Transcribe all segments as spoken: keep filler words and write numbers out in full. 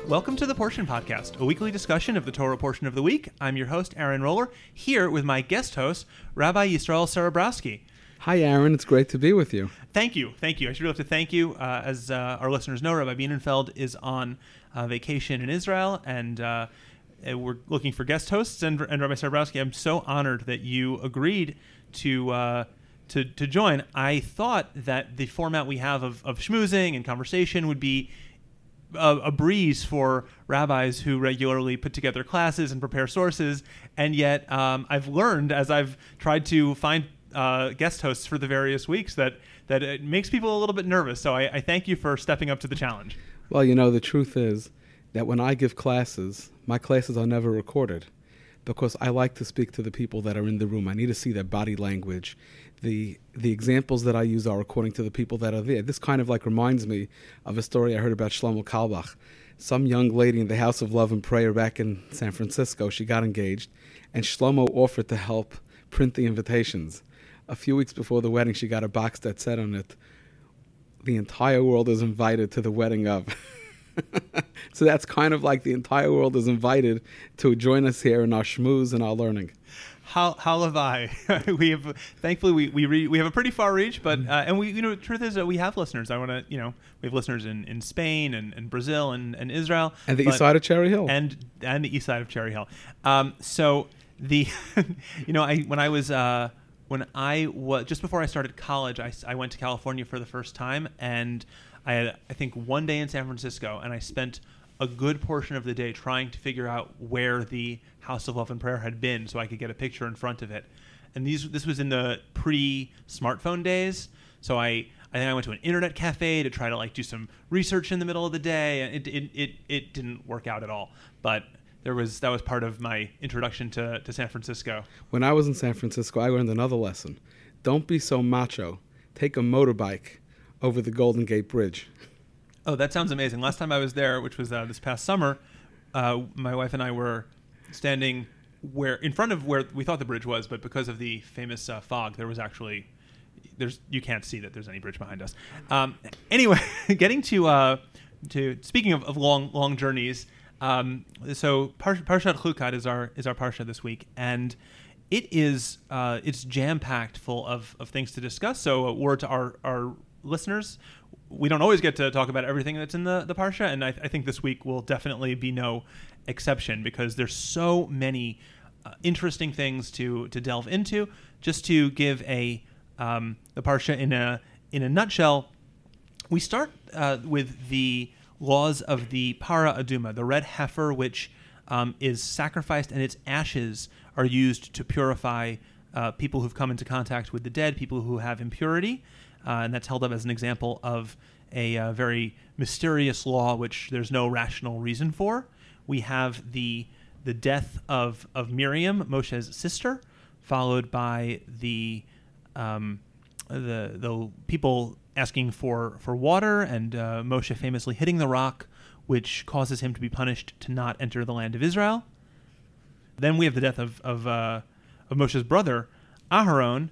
Welcome to the Portion Podcast, a weekly discussion of the Torah portion of the week. I'm your host, Aaron Roller, here with my guest host, Rabbi Yisrael Serebrowski. Hi, Aaron. It's great to be with you. Thank you. Thank you. I should really have to thank you. Uh, as uh, our listeners know, Rabbi Bienenfeld is on uh, vacation in Israel, and uh, we're looking for guest hosts. And, and Rabbi Serebrowski, I'm so honored that you agreed to uh, to to join. I thought that the format we have of, of schmoozing and conversation would be a, a breeze for rabbis who regularly put together classes and prepare sources, and yet um, I've learned as I've tried to find uh, guest hosts for the various weeks that that it makes people a little bit nervous. So I, I thank you for stepping up to the challenge. Well, you know, the truth is that when I give classes, my classes are never recorded because I like to speak to the people that are in the room. I need to see their body language. The the examples that I use are according to the people that are there. This kind of like reminds me of a story I heard about Shlomo Carlebach. Some young lady in the House of Love and Prayer back in San Francisco, she got engaged, and Shlomo offered to help print the invitations. A few weeks before the wedding, she got a box that said on it, "The entire world is invited to the wedding of." So that's kind of like the entire world is invited to join us here in our schmooze and our learning. How how have I? we have thankfully we we, re, we have a pretty far reach, but uh, and we you know the truth is that we have listeners. I want to you know we have listeners in, in Spain and, and Brazil and, and Israel and the but, east side of Cherry Hill and and the east side of Cherry Hill. Um, so the you know I when I was uh, when I was just before I started college, I, I went to California for the first time, and I had I think one day in San Francisco, and I spent a good portion of the day trying to figure out where the House of Love and Prayer had been so I could get a picture in front of it. And these this was in the pre-smartphone days, so I, I think I went to an internet cafe to try to like do some research in the middle of the day, and it it it, it didn't work out at all. But there was that was part of my introduction to, to San Francisco. When I was in San Francisco, I learned another lesson. Don't be so macho. Take a motorbike over the Golden Gate Bridge. Oh, that sounds amazing. Last time I was there, which was uh, this past summer, uh, my wife and I were standing where in front of where we thought the bridge was, but because of the famous uh, fog, there was actually there's you can't see that there's any bridge behind us. Um, anyway, getting to uh, to speaking of, of long long journeys, um, so Par- Parshat Chukat is our is our parsha this week, and it is uh, it's jam packed full of, of things to discuss. So a word to our our listeners. We don't always get to talk about everything that's in the, the Parsha, and I, I think this week will definitely be no exception because there's so many uh, interesting things to, to delve into. Just to give a um, the Parsha in a in a nutshell, we start uh, with the laws of the Para Aduma, the red heifer, which um, is sacrificed, and its ashes are used to purify uh, people who've come into contact with the dead, people who have impurity. Uh, and that's held up as an example of a uh, very mysterious law which there's no rational reason for. We have the the death of, of Miriam, Moshe's sister, followed by the um, the the people asking for, for water, and uh, Moshe famously hitting the rock, which causes him to be punished to not enter the land of Israel. Then we have the death of of, uh, of Moshe's brother, Aharon,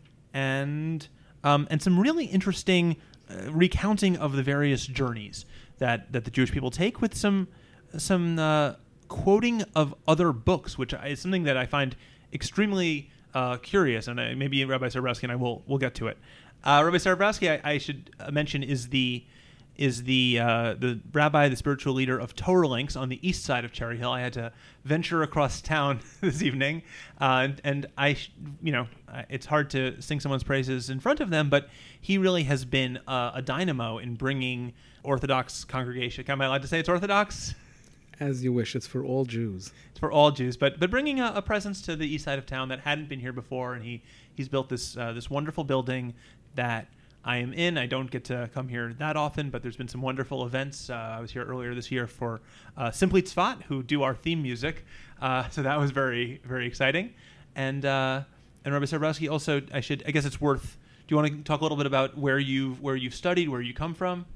and Um, and some really interesting uh, recounting of the various journeys that, that the Jewish people take, with some some uh, quoting of other books, which is something that I find extremely uh, curious. And I, maybe Rabbi Serebrowski and I will will get to it. Uh, Rabbi Serebrowski, I, I should mention, is the is the uh, the rabbi, the spiritual leader of Torah Links on the east side of Cherry Hill. I had to venture across town this evening, uh, and, and I, sh- you know, it's hard to sing someone's praises in front of them, but he really has been uh, a dynamo in bringing Orthodox congregation. Am I allowed to say it's Orthodox? As you wish. It's for all Jews. It's for all Jews, but but bringing a, a presence to the east side of town that hadn't been here before, and he he's built this uh, this wonderful building that I am in. I don't get to come here that often, but there's been some wonderful events. Uh, I was here earlier this year for uh, Simply Tzfat, who do our theme music. Uh, so that was very, very exciting. And uh, and Rabbi Serebrowski, also, I should, I guess it's worth. Do you want to talk a little bit about where you've where you've studied, where you come from?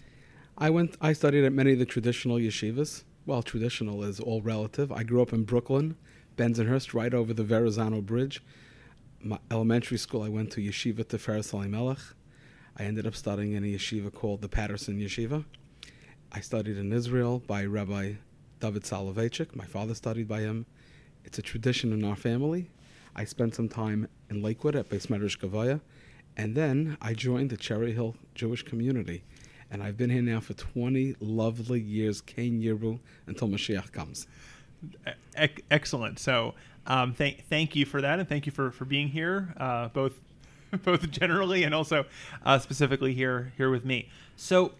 I went. I studied at many of the traditional yeshivas. Well, traditional is all relative. I grew up in Brooklyn, Bensonhurst, right over the Verrazano Bridge. My elementary school, I went to Yeshiva Tiferes Elimelech. I ended up studying in a yeshiva called the Patterson Yeshiva. I studied in Israel by Rabbi David Soloveitchik. My father studied by him. It's a tradition in our family. I spent some time in Lakewood at Beis Medrash Gavaya, and then I joined the Cherry Hill Jewish community. And I've been here now for twenty lovely years, Kain Yirbu, until Mashiach comes. E- excellent. So um, thank thank you for that, and thank you for, for being here, uh, both both generally and also uh, specifically here here with me. So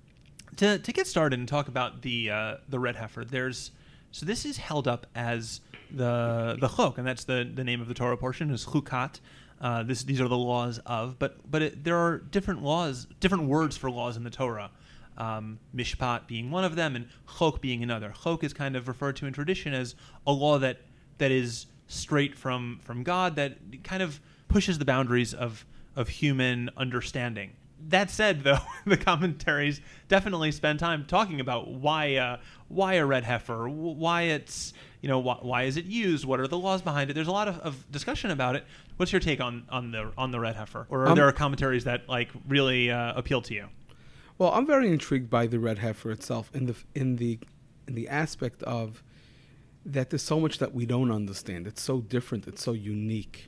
to to get started and talk about the uh, the red heifer, there's so this is held up as the the chok, and that's the, the name of the Torah portion is chukat. Uh, this these are the laws of, but but it, there are different laws, different words for laws in the Torah. Um, mishpat being one of them, and chok being another. Chok is kind of referred to in tradition as a law that that is straight from from God, that kind of pushes the boundaries of of human understanding. That said, though, the commentaries definitely spend time talking about why uh, why a red heifer, why it's you know why, why is it used, what are the laws behind it. There's a lot of, of discussion about it. What's your take on, on the on the red heifer, or are um, there commentaries that like really uh, appeal to you? Well, I'm very intrigued by the red heifer itself in the in the in the aspect of that there's so much that we don't understand. It's so different. It's so unique,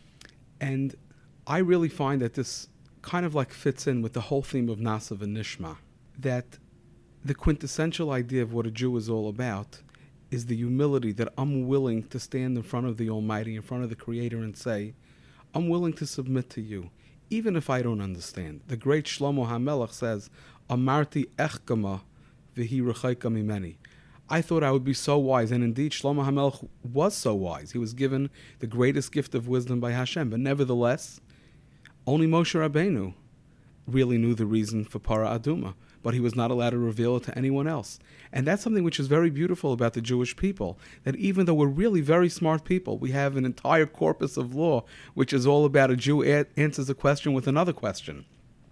and I really find that this kind of like fits in with the whole theme of Nasav and Nishma, that the quintessential idea of what a Jew is all about is the humility that I'm willing to stand in front of the Almighty, in front of the Creator, and say, I'm willing to submit to you, even if I don't understand. The great Shlomo HaMelech says, Amarti echkama v'hi rechaika mimeni. I thought I would be so wise, and indeed Shlomo HaMelech was so wise. He was given the greatest gift of wisdom by Hashem, but nevertheless, only Moshe Rabbeinu really knew the reason for Para Aduma, but he was not allowed to reveal it to anyone else. And that's something which is very beautiful about the Jewish people, that even though we're really very smart people, we have an entire corpus of law which is all about a Jew a- answers a question with another question.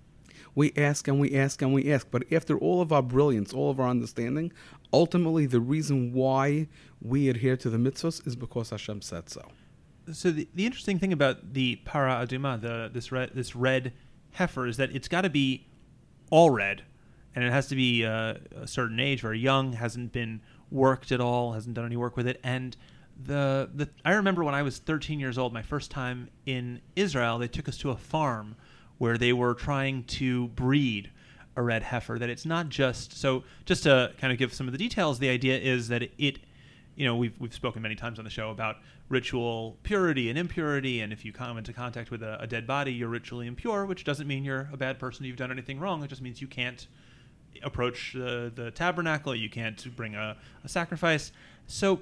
We ask and we ask and we ask, but after all of our brilliance, all of our understanding, ultimately the reason why we adhere to the mitzvahs is because Hashem said so. So the, the interesting thing about the Para Aduma, the this red this red heifer, is that it's got to be all red, and it has to be uh, a certain age, very young, hasn't been worked at all, hasn't done any work with it. And the the I remember when I was thirteen years old, my first time in Israel, they took us to a farm where they were trying to breed a red heifer. That it's not just so. Just to kind of give some of the details, the idea is that it. it You know, we've we've spoken many times on the show about ritual purity and impurity, and if you come into contact with a, a dead body, you're ritually impure, which doesn't mean you're a bad person, you've done anything wrong. It just means you can't approach the, the tabernacle, you can't bring a, a sacrifice. So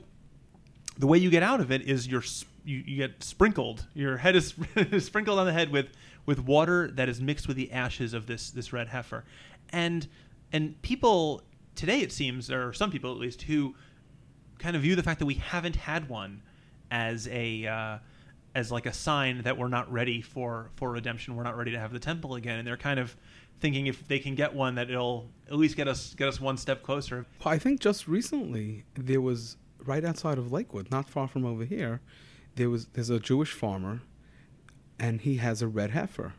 the way you get out of it is you're you, you get sprinkled. Your head is sprinkled on the head with, with water that is mixed with the ashes of this this red heifer. And and people today, it seems, or some people at least, who kind of view the fact that we haven't had one as a uh, as like a sign that we're not ready for, for redemption. We're not ready to have the temple again, and they're kind of thinking if they can get one, that it'll at least get us get us one step closer. I think just recently there was right outside of Lakewood, not far from over here, there was there's a Jewish farmer, and he has a red heifer,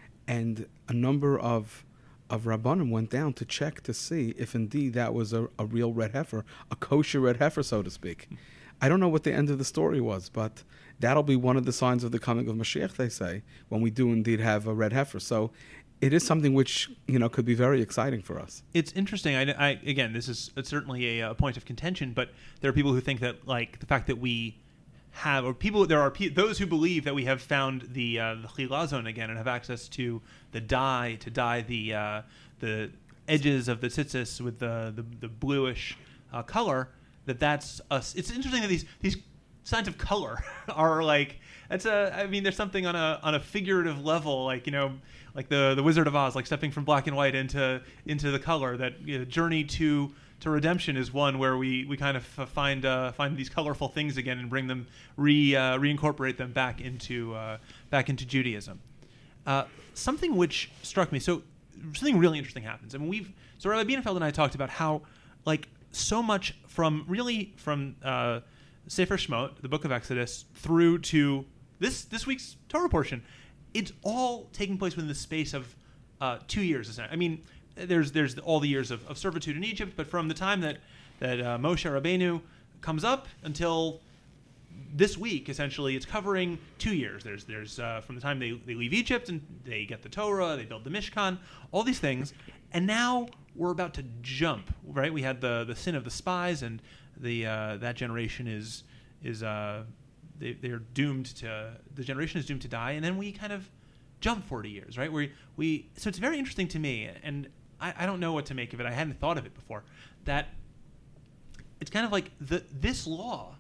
and a number of of Rabbanim went down to check to see if indeed that was a, a real red heifer, a kosher red heifer, so to speak. I don't know what the end of the story was, but that'll be one of the signs of the coming of Mashiach, they say, when we do indeed have a red heifer. So it is something which, you know, could be very exciting for us. It's interesting. I, I again, this is certainly a, a point of contention, but there are people who think that, like, the fact that we have, or people, there are pe- those who believe that we have found the uh, the chilazon again and have access to the dye to dye the uh, the edges of the tzitzis with the the, the bluish uh, color. That that's us. It's interesting that these these signs of color are like that's a. I mean, there's something on a on a figurative level, like you know, like the the Wizard of Oz, like stepping from black and white into into the color. That you know, journey to. to redemption is one where we, we kind of find uh, find these colorful things again and bring them re uh, reincorporate them back into uh, back into Judaism. Uh, something which struck me, so something really interesting happens. I mean, we've so Rabbi Bienenfeld and I talked about how like so much from really from uh, Sefer Shemot, the Book of Exodus, through to this this week's Torah portion, it's all taking place within the space of uh, two years. I mean. There's there's all the years of, of servitude in Egypt, but from the time that that uh, Moshe Rabbeinu comes up until this week. Essentially, it's covering two years. There's there's uh, from the time they, they leave Egypt and they get the Torah, they build the Mishkan, all these things, and now we're about to jump. Right, we had the the sin of the spies, and the uh, that generation is is uh, they they're doomed to the generation is doomed to die, and then we kind of jump forty years. Right, we we so it's very interesting to me, and I, I don't know what to make of it. I hadn't thought of it before. That it's kind of like the this law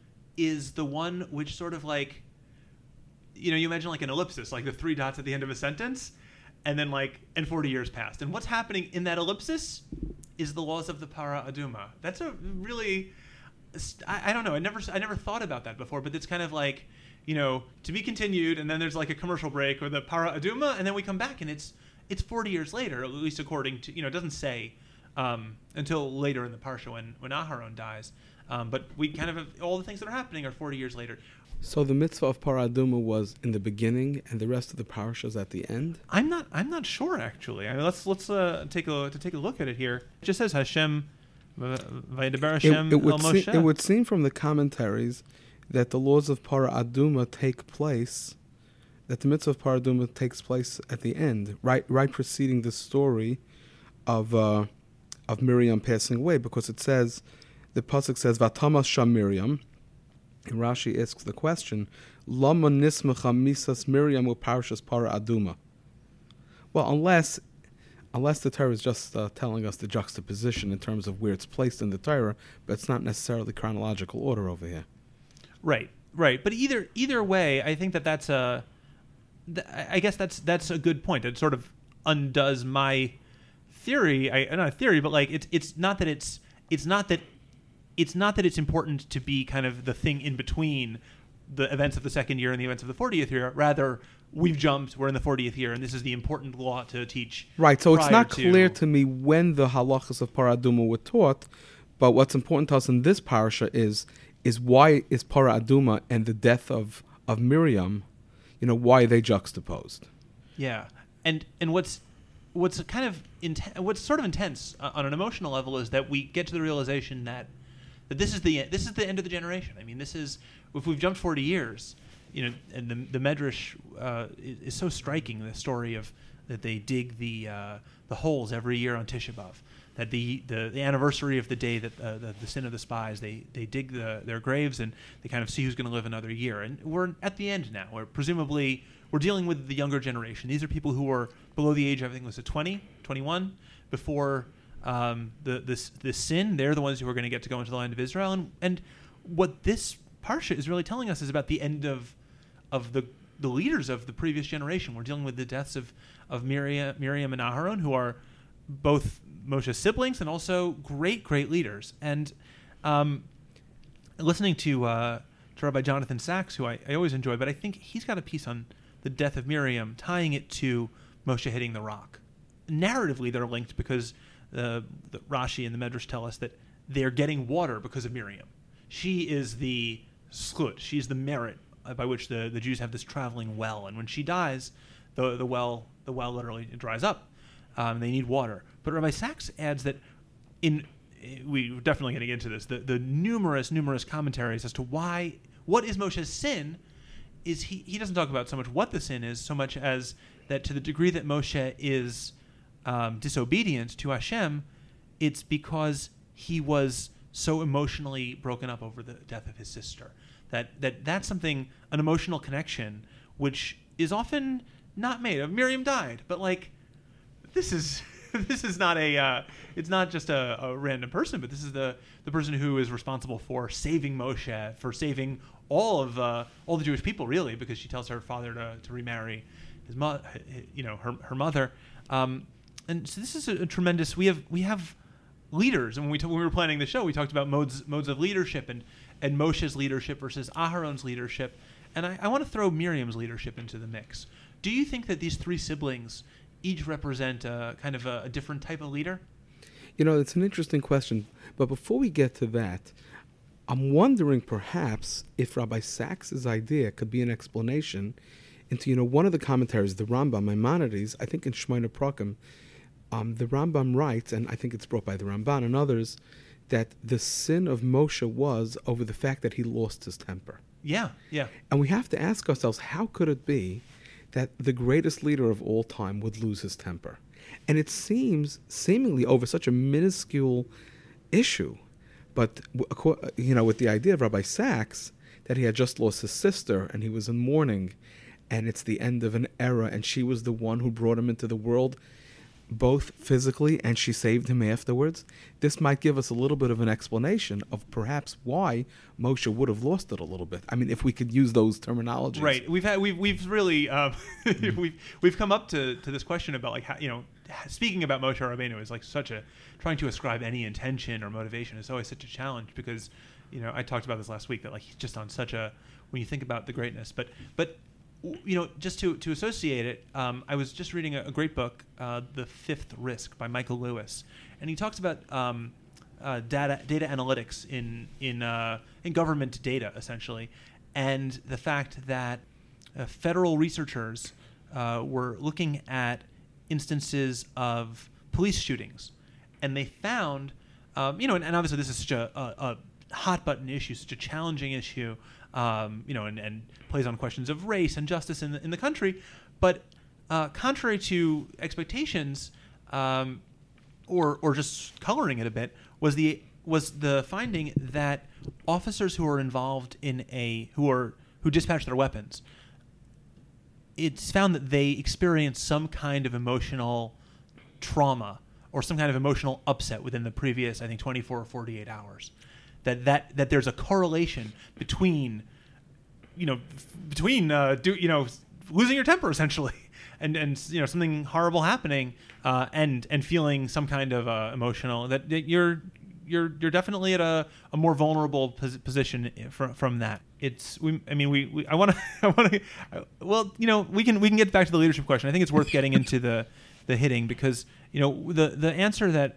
is the one which sort of like, you know, you imagine like an ellipsis, like the three dots at the end of a sentence, and then like, and forty years passed. And what's happening in that ellipsis is the laws of the Para Aduma. That's a really, I, I don't know, I never, I never thought about that before, but it's kind of like, you know, to be continued, and then there's like a commercial break or the Para Aduma, and then we come back and it's, it's forty years later, at least according to, you know, it doesn't say um, until later in the Parsha when, when Aharon dies. Um, but we kind of have, all the things that are happening are forty years later. So the mitzvah of Para Aduma was in the beginning, and the rest of the parashas at the end. I'm not. I'm not sure actually. I mean, let's let's uh, take a to take a look at it here. It just says Hashem, Vayidaber Hashem it, it would el Moshe. Se- it would seem from the commentaries that the laws of Para Aduma take place, that the mitzvah of Para Aduma takes place at the end, right, right preceding the story of uh, of Miriam passing away, because it says. The pasuk says, "Vatamas sham Miriam," and Rashi asks the question, "Lama nismacha misas Miriam u'parshas Para Aduma?" Well, unless, unless the Torah is just uh, telling us the juxtaposition in terms of where it's placed in the Torah, but it's not necessarily chronological order over here. Right, right. But either either way, I think that that's a, th- I guess that's that's a good point. It sort of undoes my theory. I not a theory, but like it's it's not that it's it's not that. It's not that it's important to be kind of the thing in between the events of the second year and the events of the fortieth year. Rather, we've jumped, we're in the fortieth year, and this is the important law to teach. Right, so it's not to clear to me when the halachas of Para Aduma were taught, but what's important to us in this parasha is is why is Para Aduma and the death of, of Miriam, you know, why are they juxtaposed? Yeah, and and what's what's kind of inten- what's sort of intense uh, on an emotional level is that we get to the realization that. That this is the this is the end of the generation. I mean, this is if we've jumped forty years, you know, and the the Medrash uh, is, is so striking. The story of that they dig the uh, the holes every year on Tisha B'Av. That the, the, the anniversary of the day that uh, the, the sin of the spies, they they dig the, their graves and they kind of see who's going to live another year. And we're at the end now. Where presumably we're dealing with the younger generation. These are people who are below the age of, I think it was a twenty, twenty-one before. Um, the this this sin, they're the ones who are going to get to go into the land of Israel, and and what this parsha is really telling us is about the end of of the the leaders of the previous generation. We're dealing with the deaths of of Miriam, Miriam and Aharon, who are both Moshe's siblings and also great great leaders. And um, listening to uh, to Rabbi Jonathan Sachs, who I, I always enjoy, but I think he's got a piece on the death of Miriam, tying it to Moshe hitting the rock. Narratively, they're linked because. Uh, the Rashi and the Medrash tell us that they're getting water because of Miriam. She is the schut. She's the merit uh, by which the, the Jews have this traveling well. And when she dies, the the well the well literally dries up. Um, they need water. But Rabbi Sachs adds that in we're definitely getting into this. The the numerous numerous commentaries as to why what is Moshe's sin is he he doesn't talk about so much what the sin is so much as that to the degree that Moshe is. Um, disobedient to Hashem, it's because he was so emotionally broken up over the death of his sister. That that that's something, an emotional connection, which is often not made. Miriam died, but like, this is this is not a. Uh, it's not just a, a random person, but this is the the person who is responsible for saving Moshe, for saving all of uh, all the Jewish people, really, because she tells her father to to remarry his mother, you know, her her mother. Um, And so this is a, a tremendous. We have we have leaders, and when we t- when we were planning the show, we talked about modes modes of leadership and, and Moshe's leadership versus Aharon's leadership, and I, I want to throw Miriam's leadership into the mix. Do you think that these three siblings each represent a, kind of a, a different type of leader? You know, it's an interesting question, but before we get to that, I'm wondering perhaps if Rabbi Sachs's idea could be an explanation into, you know, one of the commentaries, the Rambam, Maimonides, I think in Shmoyne Prakim. Um, the Rambam writes, and I think it's brought by the Ramban and others, that the sin of Moshe was over the fact that he lost his temper. Yeah, yeah. And we have to ask ourselves, how could it be that the greatest leader of all time would lose his temper? And it seems seemingly over such a minuscule issue. But, you know, with the idea of Rabbi Sachs, that he had just lost his sister and he was in mourning, and it's the end of an era, and she was the one who brought him into the world, both physically, and she saved him afterwards. This might give us a little bit of an explanation of perhaps why Moshe would have lost it a little bit. I mean, if we could use those terminologies. Right. We've had we've we've really um, we've we've come up to, to this question about like how, you know, speaking about Moshe Rabbeinu is like such a trying to ascribe any intention or motivation is always such a challenge, because, you know, I talked about this last week that like he's just on such a, when you think about the greatness, but but. You know, just to, to associate it, um, I was just reading a, a great book, uh, The Fifth Risk by Michael Lewis, and he talks about um, uh, data data analytics in in uh, in government data, essentially, and the fact that uh, federal researchers uh, were looking at instances of police shootings, and they found, um, you know, and, and obviously this is such a, a, a hot button issue, such a challenging issue. Um, you know, and, and plays on questions of race and justice in the, in the country. But uh, contrary to expectations, um, or or just coloring it a bit, was the was the finding that officers who are involved in a who are who dispatch their weapons, it's found that they experience some kind of emotional trauma or some kind of emotional upset within the previous, I think, twenty-four or forty-eight hours. That, that that there's a correlation between, you know, f- between uh, do you know losing your temper essentially, and and you know something horrible happening, uh, and and feeling some kind of uh, emotional that, that you're you're you're definitely at a, a more vulnerable pos- position from from that. It's we I mean we, we I want to I want to well you know we can we can get back to the leadership question. I think it's worth getting into the the hitting, because you know the the answer that.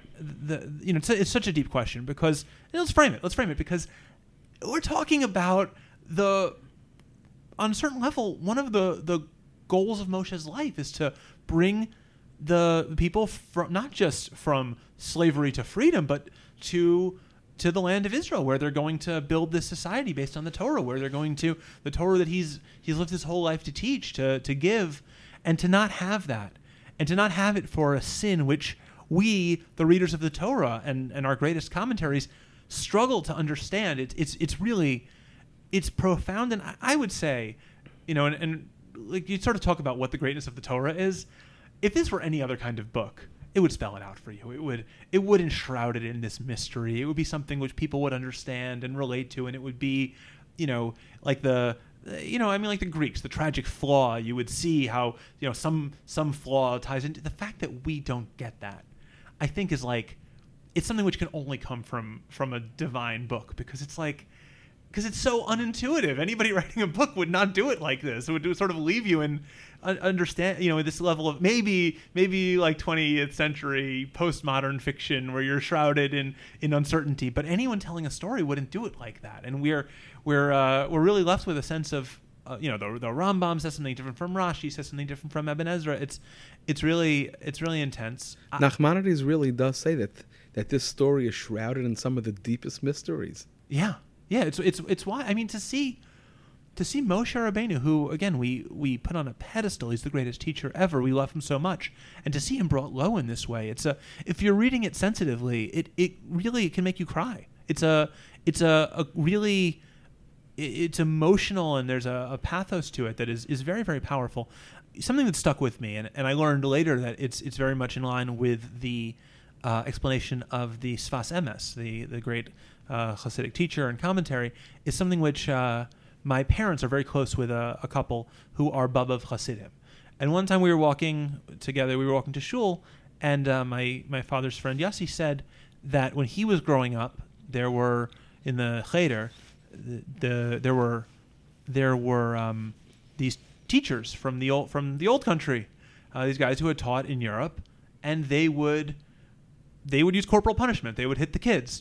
The you know it's, it's such a deep question, because let's frame it. Let's frame it because we're talking about the on a certain level, one of the the goals of Moshe's life is to bring the people from not just from slavery to freedom, but to to the land of Israel, where they're going to build this society based on the Torah, where they're going to the Torah that he's he's lived his whole life to teach, to to give, and to not have that, and to not have it for a sin which we, the readers of the Torah and, and our greatest commentaries, struggle to understand. It's it's it's really, it's profound, and I, I would say, you know, and, and like you sort of talk about what the greatness of the Torah is. If this were any other kind of book, it would spell it out for you. It would it would enshroud it in this mystery. It would be something which people would understand and relate to, and it would be, you know, like the. You know, I mean, like the Greeks, the tragic flaw. You would see how, you know, some some flaw ties into the fact that we don't get that. I think is like, it's something which can only come from from a divine book, because it's like, because it's so unintuitive. Anybody writing a book would not do it like this. It would do, sort of leave you in uh, understand, you know, this level of maybe maybe like twentieth century postmodern fiction where you're shrouded in in uncertainty. But anyone telling a story wouldn't do it like that, and we're we're uh, we're really left with a sense of. Uh, you know, the, the Rambam says something different from Rashi, says something different from Ibn Ezra. It's, it's really, it's really intense. Nachmanides really does say that that this story is shrouded in some of the deepest mysteries. Yeah, yeah. It's, it's, it's why. I mean, to see, to see Moshe Rabbeinu, who again we we put on a pedestal, he's the greatest teacher ever. We love him so much, and to see him brought low in this way, it's a. If you're reading it sensitively, it it really can make you cry. It's a, it's a, a really. It's emotional, and there's a, a pathos to it that is, is very, very powerful. Something that stuck with me, and, and I learned later that it's it's very much in line with the uh, explanation of the Sfas Emes, the the great uh, Hasidic teacher and commentary, is something which uh, my parents are very close with a, a couple who are Babav Hasidim. And one time we were walking together, we were walking to shul, and uh, my, my father's friend Yossi said that when he was growing up, there were, in the Cheder, The, the there were there were um, these teachers from the old from the old country, uh, these guys who had taught in Europe, and they would they would use corporal punishment. They would hit the kids,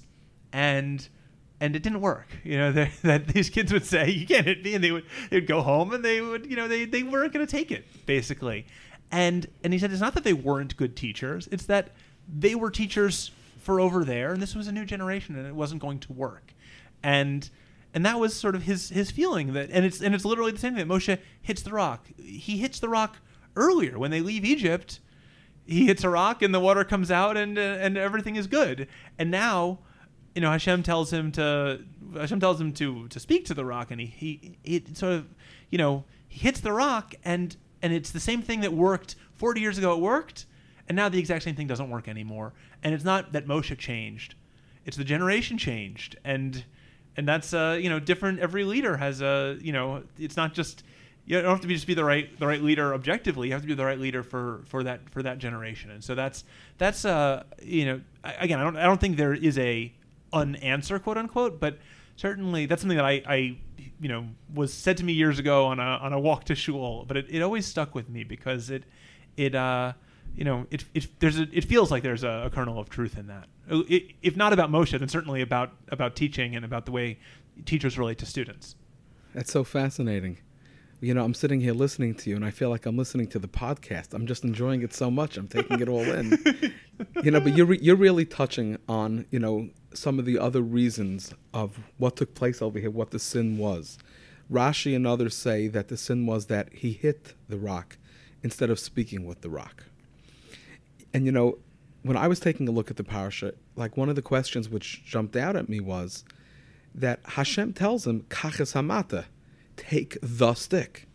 and and it didn't work. You know, that these kids would say, "You can't hit me," and they would they would go home, and they would you know they they weren't going to take it basically. And and he said it's not that they weren't good teachers; it's that they were teachers for over there, and this was a new generation, and it wasn't going to work. And and that was sort of his his feeling that, and it's and it's literally the same thing. That Moshe hits the rock. He hits the rock earlier when they leave Egypt. He hits a rock, and the water comes out, and uh, and everything is good. And now, you know, Hashem tells him to Hashem tells him to to speak to the rock, and he he, he sort of, you know, he hits the rock, and and it's the same thing that worked forty years ago. It worked, and now the exact same thing doesn't work anymore. And it's not that Moshe changed; it's the generation changed, and and that's uh you know different. Every leader has a you know it's not just. You don't have to be just be the right the right leader objectively. You have to be the right leader for, for that for that generation. And so that's that's uh you know again I don't I don't think there is a unanswer, quote unquote, but certainly that's something that I, I you know was said to me years ago on a on a walk to shul, but it, it always stuck with me because it it uh you know it it there's a, it feels like there's a, a kernel of truth in that. It, if not about Moshe, then certainly about about teaching and about the way teachers relate to students. That's so fascinating. You know, I'm sitting here listening to you, and I feel like I'm listening to the podcast. I'm just enjoying it so much. I'm taking it all in. You know, but you're re- you're really touching on, you know, some of the other reasons of what took place over here, what the sin was. Rashi and others say that the sin was that he hit the rock instead of speaking with the rock. And, you know, when I was taking a look at the parasha, like one of the questions which jumped out at me was that Hashem tells him, Kaches hamata, take the stick.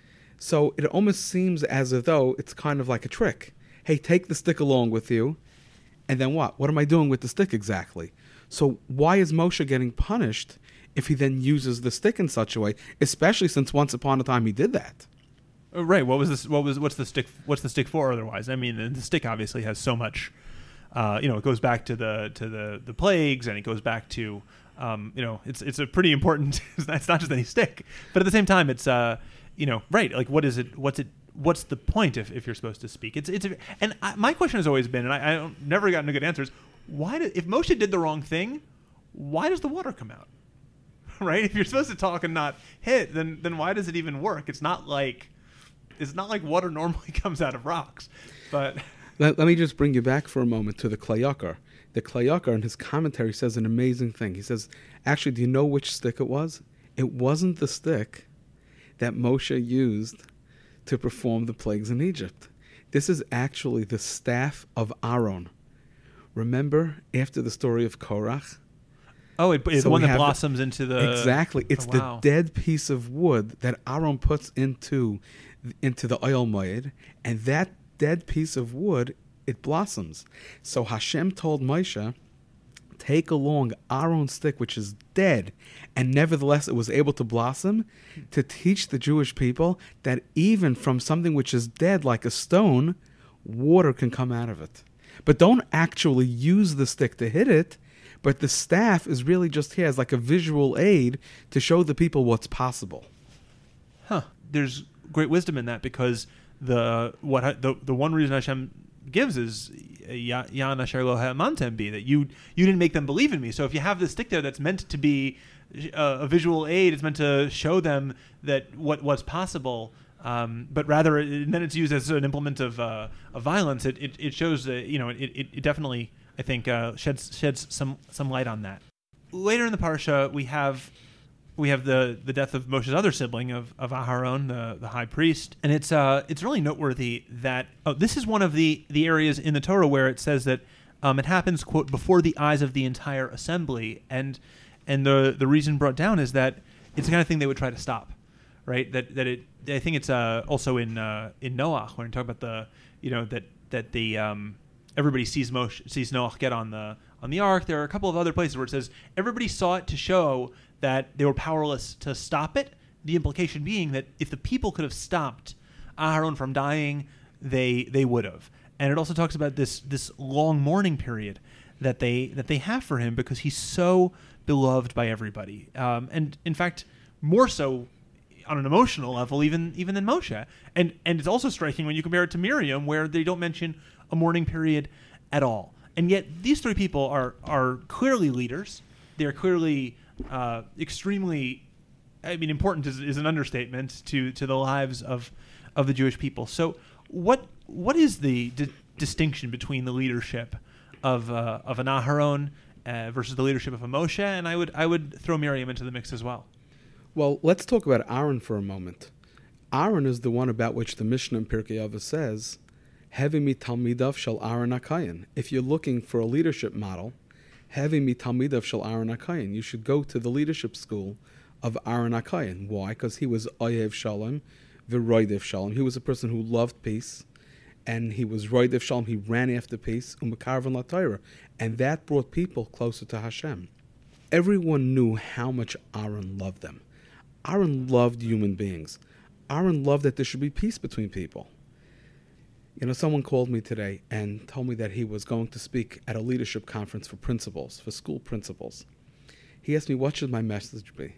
So it almost seems as though it's kind of like a trick. Hey, take the stick along with you, and then what? What am I doing with the stick exactly? So why is Moshe getting punished if he then uses the stick in such a way, especially since once upon a time he did that? Uh, right. What was this? What was? What's the stick? What's the stick for? Otherwise, I mean, the stick obviously has so much. Uh, you know, it goes back to the to the the plagues, and it goes back to. Um, you know, it's it's a pretty important. It's not just any stick, but at the same time, it's uh, you know, right? Like, what is it? What's it? What's the point if, if you're supposed to speak? It's it's a, and I, my question has always been, and I, I don't, never gotten a good answers. Why did if Moshe did the wrong thing, why does the water come out? Right? If you're supposed to talk and not hit, then then why does it even work? It's not like it's not like water normally comes out of rocks. But let, let me just bring you back for a moment to the Klei Yakar. The Klei Yakar in his commentary says an amazing thing. He says, actually, do you know which stick it was? It wasn't the stick that Moshe used to perform the plagues in Egypt. This is actually the staff of Aaron. Remember, after the story of Korach? Oh, it, it's so the one that the, blossoms into the... Exactly. It's oh, wow. the dead piece of wood that Aaron puts into, into the oil moed, and that dead piece of wood, it blossoms. So Hashem told Moshe, take along Aaron's stick, which is dead, and nevertheless it was able to blossom, to teach the Jewish people that even from something which is dead, like a stone, water can come out of it. But don't actually use the stick to hit it, but the staff is really just here as like a visual aid to show the people what's possible. Huh. There's great wisdom in that, because the what the the one reason Hashem gives is Yan Asher Lo Ha'amantem Bi, that you you didn't make them believe in me. So if you have this stick there that's meant to be uh, a visual aid, it's meant to show them that what what's possible, um, but rather and then it's used as an implement of uh, of violence. It, it it shows that you know it it, it definitely I think uh, sheds sheds some some light on that. Later in the parsha we have. We have the, the death of Moshe's other sibling, of, of Aharon, the, the high priest. And it's uh it's really noteworthy that, oh, this is one of the, the areas in the Torah where it says that um, it happens, quote, before the eyes of the entire assembly. And and the the reason brought down is that it's the kind of thing they would try to stop, right? That that it I think it's uh, also in uh, in Noach, when you talk about the, you know, that that the um, everybody sees Moshe, sees Noach get on the on the ark. There are a couple of other places where it says everybody saw it to show that they were powerless to stop it. The implication being that if the people could have stopped Aharon from dying, they they would have. And it also talks about this this long mourning period that they that they have for him, because he's so beloved by everybody. Um, and in fact, more so on an emotional level, even even than Moshe. And and it's also striking when you compare it to Miriam, where they don't mention a mourning period at all. And yet these three people are are clearly leaders. They're clearly Uh, extremely, I mean, important is, is an understatement to, to the lives of, of the Jewish people. So, what what is the di- distinction between the leadership of uh, of an Aharon uh, versus the leadership of a Moshe, and I would I would throw Miriam into the mix as well. Well, let's talk about Aaron for a moment. Aaron is the one about which the Mishnah in Pirkei Avos says, "Hevi mi talmidav shel Aaron HaKohen." If you're looking for a leadership model, Hevi mi talmidav shel Aaron HaKohen. You should go to the leadership school of Aaron HaKohen. Why? Because he was Oyev Shalom, v'Roidev Shalom. He was a person who loved peace, and he was Roidev Shalom. He ran after peace, u'mekarvan la'Torah, and that brought people closer to Hashem. Everyone knew how much Aaron loved them. Aaron loved human beings. Aaron loved that there should be peace between people. You know, someone called me today and told me that he was going to speak at a leadership conference for principals, for school principals. He asked me, what should my message be?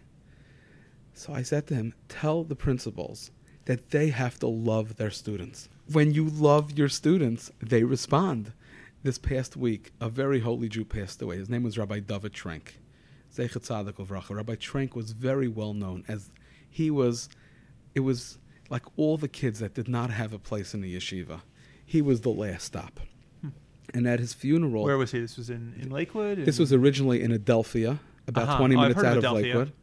So I said to him, tell the principals that they have to love their students. When you love your students, they respond. This past week, a very holy Jew passed away. His name was Rabbi David Trenk. Zeichet Tzadik Uvracha. Rabbi Trenk was very well known as he was, it was like all the kids that did not have a place in the yeshiva. He was the last stop. Hmm. And at his funeral... Where was he? This was in, in Lakewood? This was originally in Adelphia, about uh-huh. twenty oh, minutes out of Adelphia. Lakewood.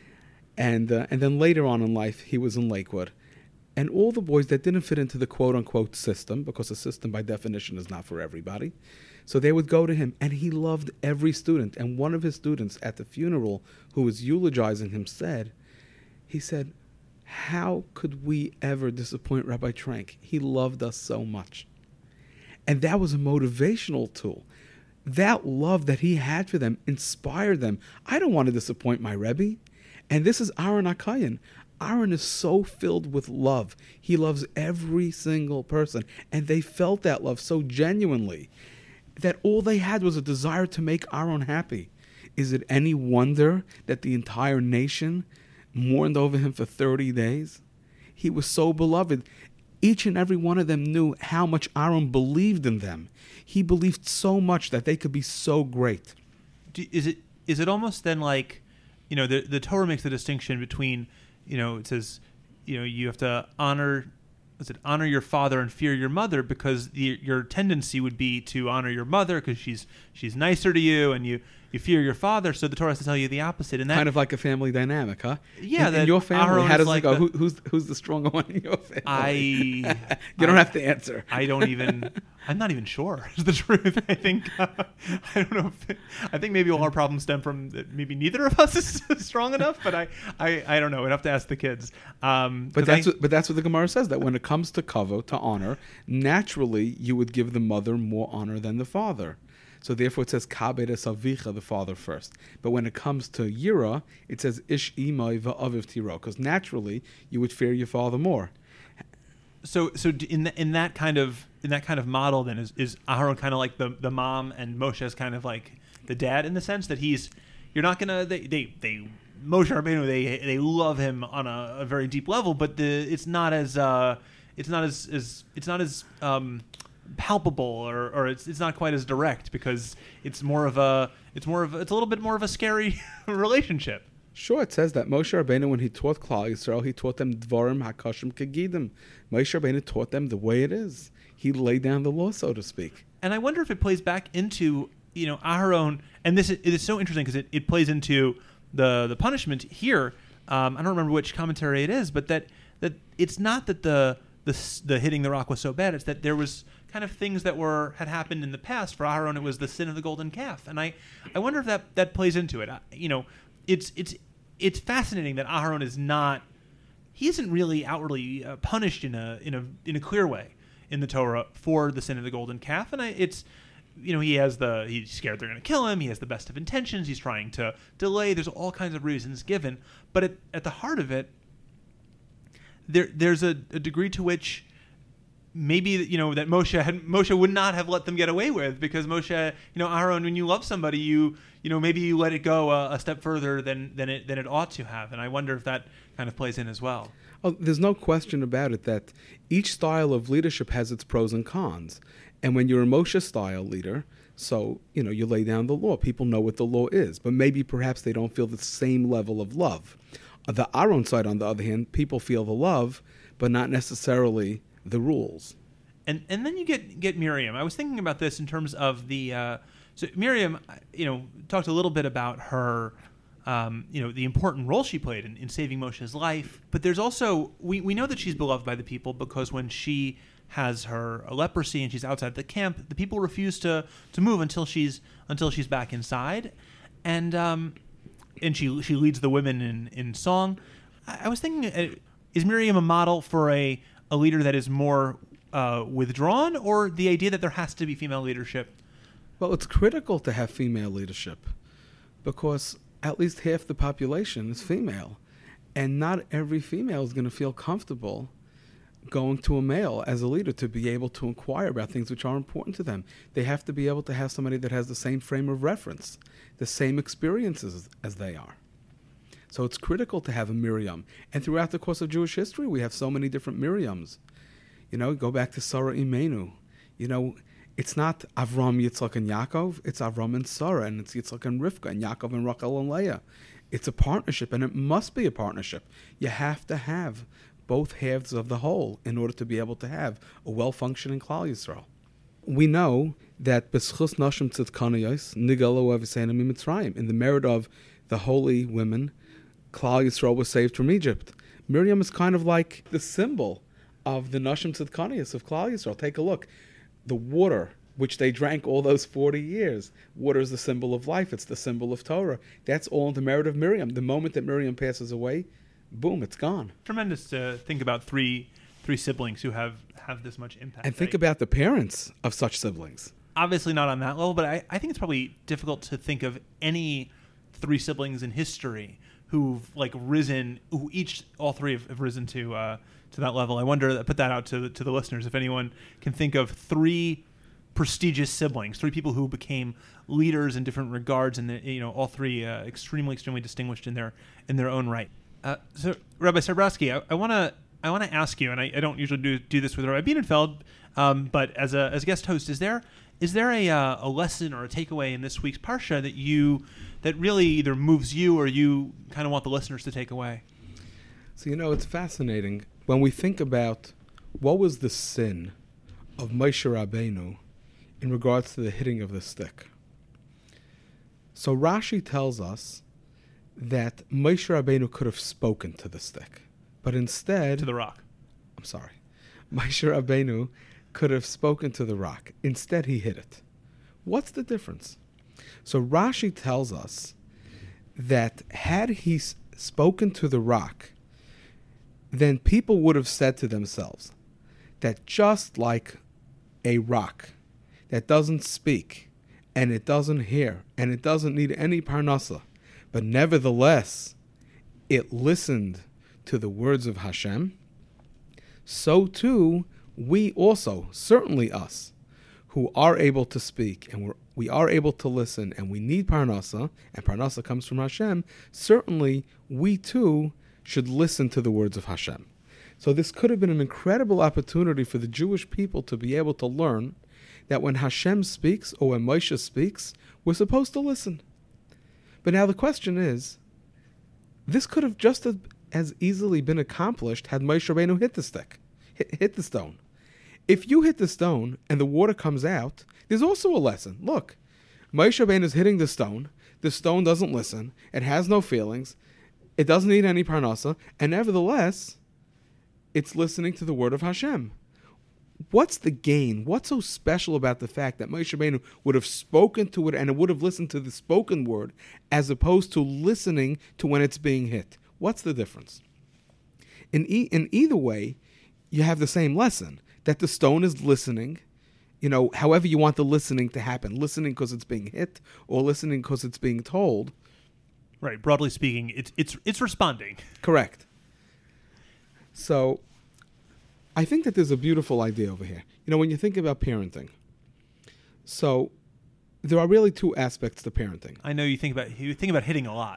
And uh, and then later on in life, he was in Lakewood. And all the boys that didn't fit into the quote-unquote system, because the system by definition is not for everybody, so they would go to him, and he loved every student. And one of his students at the funeral, who was eulogizing him, said, he said, how could we ever disappoint Rabbi Trenk? He loved us so much. And that was a motivational tool. That love that he had for them inspired them. I don't want to disappoint my Rebbe. And this is Aaron HaKohen. Aaron is so filled with love. He loves every single person. And they felt that love so genuinely that all they had was a desire to make Aaron happy. Is it any wonder that the entire nation mourned over him for thirty days? He was so beloved. Each and every one of them knew how much Aaron believed in them. He believed so much that they could be so great. Do, is it is it almost then like, you know, the the Torah makes the distinction between, you know, it says, you know, you have to honor, is it honor your father and fear your mother, because the, your tendency would be to honor your mother because she's she's nicer to you, and you, you fear your father. So the Torah has to tell you the opposite. And that kind of like a family dynamic, huh? Yeah. In, in your family, Aaron how does like it go? The, Who, who's who's the stronger one in your family? I you don't I, have to answer. I don't even. I'm not even sure. Is the truth? I think. Uh, I don't know. If it, I think maybe all our problems stem from that maybe neither of us is strong enough. But I, I, I don't know. We'd have to ask the kids. Um, but that's I, what, but that's what the Gemara says, that when it comes to kavod, to honor, naturally you would give the mother more honor than the father. So therefore it says kabed es avicha, the father first. But when it comes to yira, it says ish imay va'aviv tiro, because naturally you would fear your father more. So, so in the, in that kind of in that kind of model, then is is Aharon kind of like the the mom, and Moshe is kind of like the dad, in the sense that he's you're not gonna they they, they Moshe Rabbeinu they they love him on a, a very deep level, but the it's not as uh it's not as, as it's not as um palpable, or, or it's it's not quite as direct, because it's more of a it's more of a, it's a little bit more of a scary relationship. Sure, it says that Moshe Rabbeinu, when he taught Klal Yisrael, he taught them Dvarim HaKashim Kegidim. Moshe Rabbeinu taught them the way it is. He laid down the law, so to speak. And I wonder if it plays back into, you know, Aharon, and this is, it is so interesting because it, it plays into the the punishment here. Um, I don't remember which commentary it is, but that that it's not that the the the hitting the rock was so bad. It's that there was kind of things that were had happened in the past. For Aharon, it was the sin of the golden calf, and I, I wonder if that, that plays into it. I, you know, it's it's it's fascinating that Aharon is not he isn't really outwardly uh, punished in a in a in a clear way in the Torah for the sin of the golden calf, and I, it's you know he has the he's scared they're going to kill him. He has the best of intentions. He's trying to delay. There's all kinds of reasons given, but at, at the heart of it, there there's a, a degree to which maybe you know that Moshe had, Moshe would not have let them get away with, because Moshe, you know, Aharon, when you love somebody, you you know maybe you let it go a, a step further than than it than it ought to have, and I wonder if that kind of plays in as well. Oh, there's no question about it that each style of leadership has its pros and cons, and when you're a Moshe style leader, so you know you lay down the law, people know what the law is, but maybe perhaps they don't feel the same level of love. The Aaron side, on the other hand, people feel the love, but not necessarily the rules. and and then you get get Miriam. I was thinking about this in terms of the uh, so Miriam, you know, talked a little bit about her, um, you know, the important role she played in, in saving Moshe's life. But there's also we we know that she's beloved by the people because when she has her leprosy and she's outside the camp, the people refuse to to move until she's until she's back inside, and um, and she she leads the women in in song. I, I was thinking, uh, is Miriam a model for a a leader that is more uh, withdrawn, or the idea that there has to be female leadership? Well, it's critical to have female leadership because at least half the population is female, and not every female is going to feel comfortable going to a male as a leader to be able to inquire about things which are important to them. They have to be able to have somebody that has the same frame of reference, the same experiences as they are. So it's critical to have a Miriam. And throughout the course of Jewish history, we have so many different Miriams. You know, go back to Sarah Imenu. You know, it's not Avram, Yitzchak, and Yaakov. It's Avram and Sarah, and it's Yitzchak and Rivka, and Yaakov and Rachel and Leah. It's a partnership, and it must be a partnership. You have to have both halves of the whole in order to be able to have a well-functioning Klal Yisrael. We know that B'schus Nashim Tzidkaniyos Nigalu Aviseinu Mitzrayim, in the merit of the holy women, Klal Yisrael was saved from Egypt. Miriam is kind of like the symbol of the Nashim Tzidkaniyos of Klal Yisrael. Take a look. The water which they drank all those forty years. Water is the symbol of life. It's the symbol of Torah. That's all in the merit of Miriam. The moment that Miriam passes away, boom, it's gone. Tremendous to think about three three siblings who have, have this much impact. And think right? about the parents of such siblings. Obviously not on that level, but I, I think it's probably difficult to think of any three siblings in history who've like risen, who each, all three have, have risen to uh, to that level. I wonder, put that out to, to the listeners, if anyone can think of three prestigious siblings, three people who became leaders in different regards, and the, you know, all three uh, extremely, extremely distinguished in their in their own right. Uh, so, Rabbi Sarbrowski, I want to I want to ask you, and I, I don't usually do, do this with Rabbi Bienenfeld, um, but as a as a guest host, is there is there a uh, a lesson or a takeaway in this week's parsha that you that really either moves you or you kind of want the listeners to take away? So, you know, it's fascinating when we think about what was the sin of Moshe Rabbeinu in regards to the hitting of the stick. So Rashi tells us that Moshe Rabbeinu could have spoken to the stick, but instead... To the rock. I'm sorry. Moshe Rabbeinu could have spoken to the rock. Instead, he hit it. What's the difference? So Rashi tells us that had he s- spoken to the rock, then people would have said to themselves that just like a rock that doesn't speak, and it doesn't hear, and it doesn't need any parnasa, but nevertheless, it listened to the words of Hashem, so too, we also, certainly us, who are able to speak, and we're, we are able to listen, and we need parnasa, and parnasa comes from Hashem, certainly we too should listen to the words of Hashem. So this could have been an incredible opportunity for the Jewish people to be able to learn that when Hashem speaks, or when Moshe speaks, we're supposed to listen. But now the question is, this could have just as easily been accomplished had Moshe Rabbeinu hit the stick, hit, hit the stone. If you hit the stone and the water comes out, there's also a lesson. Look, Moshe Rabbeinu is hitting the stone. The stone doesn't listen. It has no feelings. It doesn't need any parnasa. And nevertheless, it's listening to the word of Hashem. What's the gain? What's so special about the fact that Moshe Rabbeinu would have spoken to it and it would have listened to the spoken word as opposed to listening to when it's being hit? What's the difference? In, e- in either way, you have the same lesson, that the stone is listening, you know, however you want the listening to happen, listening because it's being hit or listening because it's being told. Right. Broadly speaking, it's it's it's responding. Correct. So I think that there's a beautiful idea over here. You know, when you think about parenting, so there are really two aspects to parenting. I know you think about you think about hitting a lot.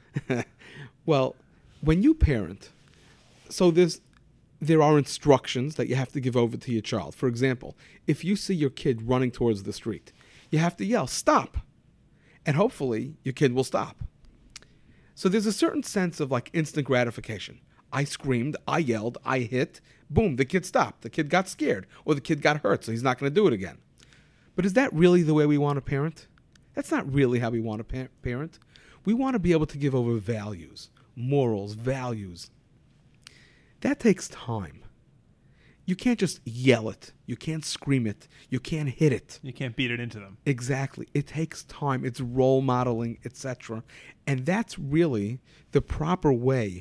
Well, when you parent, so there's there are instructions that you have to give over to your child. For example, if you see your kid running towards the street, you have to yell, "Stop!" And hopefully your kid will stop. So there's a certain sense of like instant gratification. I screamed, I yelled, I hit. Boom, the kid stopped. The kid got scared, or the kid got hurt, so he's not going to do it again. But is that really the way we want to parent? That's not really how we want to pa- parent. We want to be able to give over values, morals, values. That takes time. You can't just yell it. You can't scream it. You can't hit it. You can't beat it into them. Exactly. It takes time. It's role modeling, et cetera. And that's really the proper way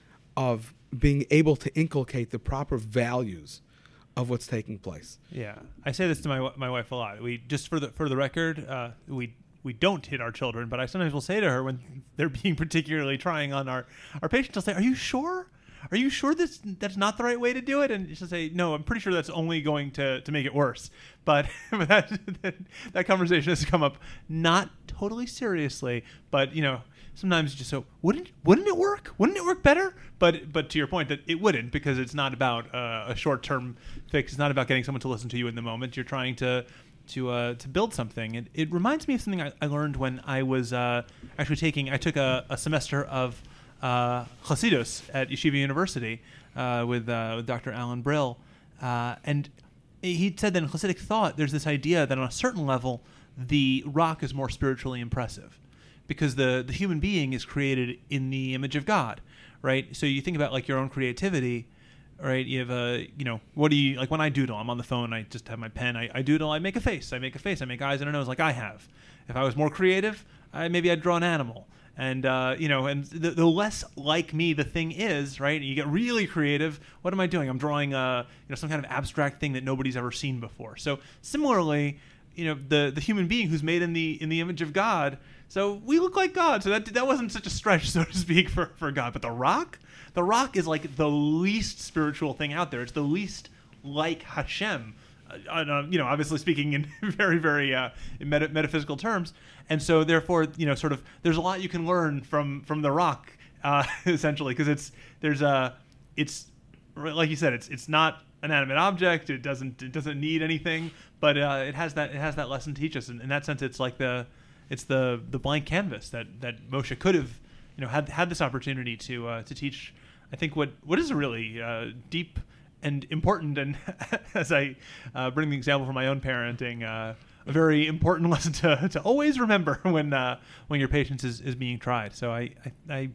of being able to inculcate the proper values of what's taking place. Yeah, I say this to my my wife a lot. We just for the for the record, uh, we we don't hit our children, but I sometimes will say to her when they're being particularly trying on our our patients, I'll say, "Are you sure? Are you sure this that's not the right way to do it?" And she'll say, "No, I'm pretty sure that's only going to, to make it worse." But, but that, that that conversation has come up not totally seriously, but you know. Sometimes you just so wouldn't wouldn't it work? Wouldn't it work better? But but to your point that it wouldn't, because it's not about uh, a short term fix. It's not about getting someone to listen to you in the moment. You're trying to to uh, to build something. And it reminds me of something I, I learned when I was uh, actually taking. I took a, a semester of uh, Chassidus at Yeshiva University uh, with uh, with Doctor Alan Brill, uh, and he said that in Hasidic thought, there's this idea that on a certain level, the rock is more spiritually impressive, because the, the human being is created in the image of God, right? So you think about like your own creativity, right? You have a, you know, what do you, like when I doodle, I'm on the phone, I just have my pen, I, I doodle, I make a face, I make a face, I make eyes and a nose like I have. If I was more creative, I, maybe I'd draw an animal. And, uh, you know, and the, the less like me the thing is, right? You get really creative. What am I doing? I'm drawing, a, you know, some kind of abstract thing that nobody's ever seen before. So similarly, you know, the, the human being who's made in the in the image of God, so we look like God. So that that wasn't such a stretch, so to speak, for, for God. But the rock, the rock is like the least spiritual thing out there. It's the least like Hashem, uh, uh, you know, obviously speaking in very, very uh, in meta- metaphysical terms. And so therefore, you know, sort of, there's a lot you can learn from from the rock, uh, essentially, because it's there's a it's like you said, it's it's not an animate object. It doesn't it doesn't need anything, but uh, it has that it has that lesson to teach us. And in that sense, it's like the it's the the blank canvas that, that Moshe could have, you know, had had this opportunity to uh, to teach. I think what what is a really uh, deep and important, and as I uh, bring the example from my own parenting, uh, a very important lesson to, to always remember when uh, when your patience is, is being tried. So I I, I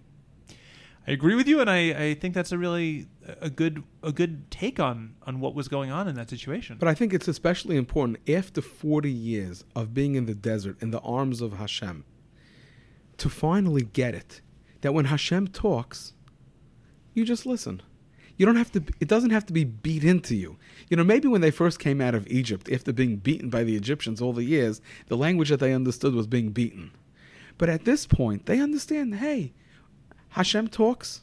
I agree with you, and I, I think that's a really a good a good take on, on what was going on in that situation. But I think it's especially important after forty years of being in the desert in the arms of Hashem to finally get it, that when Hashem talks, you just listen. You don't have to. It doesn't have to be beat into you. You know, maybe when they first came out of Egypt, after being beaten by the Egyptians all the years, the language that they understood was being beaten. But at this point, they understand, hey, Hashem talks,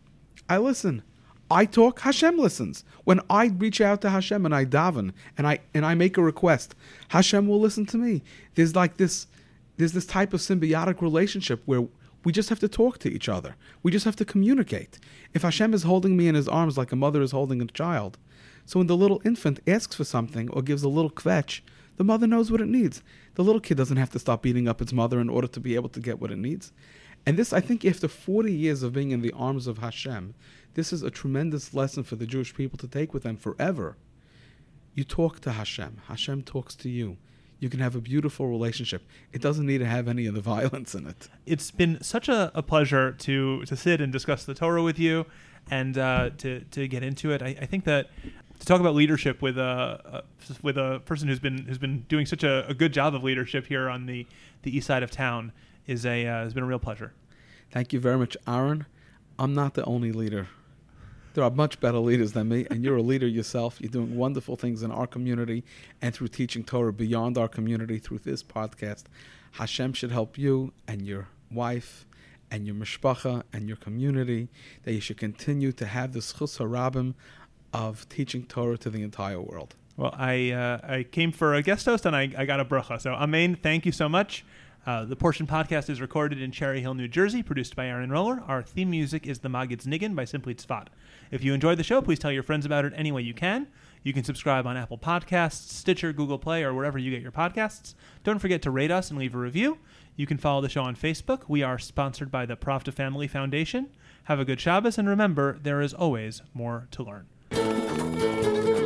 I listen. I talk, Hashem listens. When I reach out to Hashem and I daven and I and I make a request, Hashem will listen to me. There's like this, there's this type of symbiotic relationship where we just have to talk to each other. We just have to communicate. If Hashem is holding me in his arms like a mother is holding a child, so when the little infant asks for something or gives a little kvetch, the mother knows what it needs. The little kid doesn't have to stop beating up its mother in order to be able to get what it needs. And this, I think, after forty years of being in the arms of Hashem, this is a tremendous lesson for the Jewish people to take with them forever. You talk to Hashem. Hashem talks to you. You can have a beautiful relationship. It doesn't need to have any of the violence in it. It's been such a, a pleasure to to sit and discuss the Torah with you, and uh, to to get into it. I, I think that to talk about leadership with a, a with a person who's been who's been doing such a, a good job of leadership here on the, the east side of town is a uh, has been a real pleasure. Thank you very much, Aaron. I'm not the only leader. There are much better leaders than me, and you're a leader yourself. You're doing wonderful things in our community and through teaching Torah beyond our community through this podcast. Hashem should help you and your wife and your mishpacha and your community, that you should continue to have the schus harabim of teaching Torah to the entire world. Well, I uh, I came for a guest host, and I, I got a bracha. So, Amen, thank you so much. Uh, the Portion Podcast is recorded in Cherry Hill, New Jersey, produced by Aaron Roller. Our theme music is The Maggid's Niggin by Simply Tzfat. If you enjoyed the show, please tell your friends about it any way you can. You can subscribe on Apple Podcasts, Stitcher, Google Play, or wherever you get your podcasts. Don't forget to rate us and leave a review. You can follow the show on Facebook. We are sponsored by the Pravda Family Foundation. Have a good Shabbos, and remember, there is always more to learn.